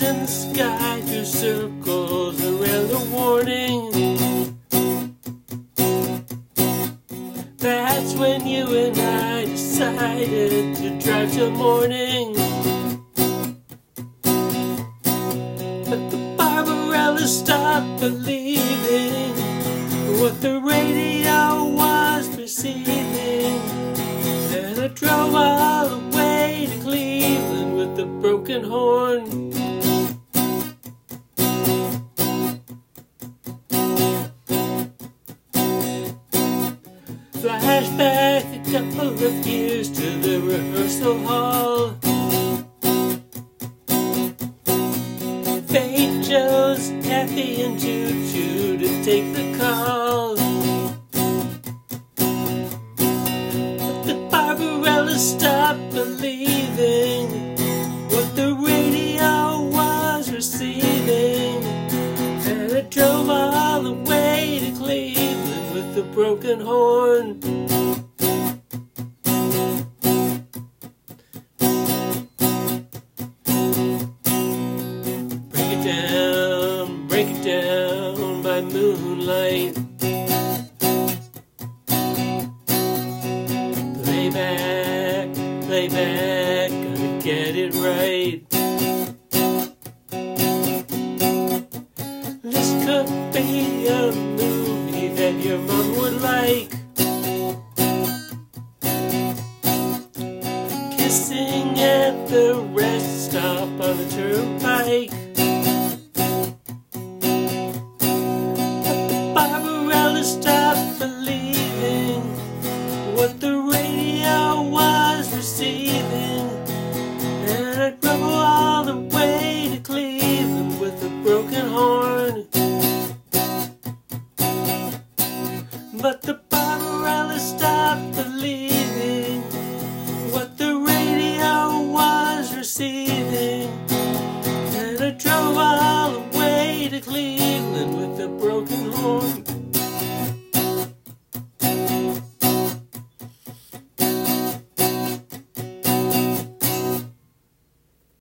in the sky drew circles around the warning. That's when you and I decided to drive till morning. But the Barbarella stopped believing what the radio was receiving, and I drove all the way to Cleveland with a broken horn. Flashback a couple of years to the rehearsal hall. Fate chose Kathy and Choo-Choo to take the call. But the Barbarella stopped believing what the radio was receiving, and I drove all the way to Cleveland with a broken horn. Break it down by moonlight. Play back, gonna get it right. This could be a movie that your mom would like. Kissing at the rest stop on the turnpike. Stopped believing what the radio was receiving, and I drove all the way to Cleveland with a broken horn. But the Barbarella stopped believing what the radio was receiving, and I drove all the way to Cleveland with a broken horn.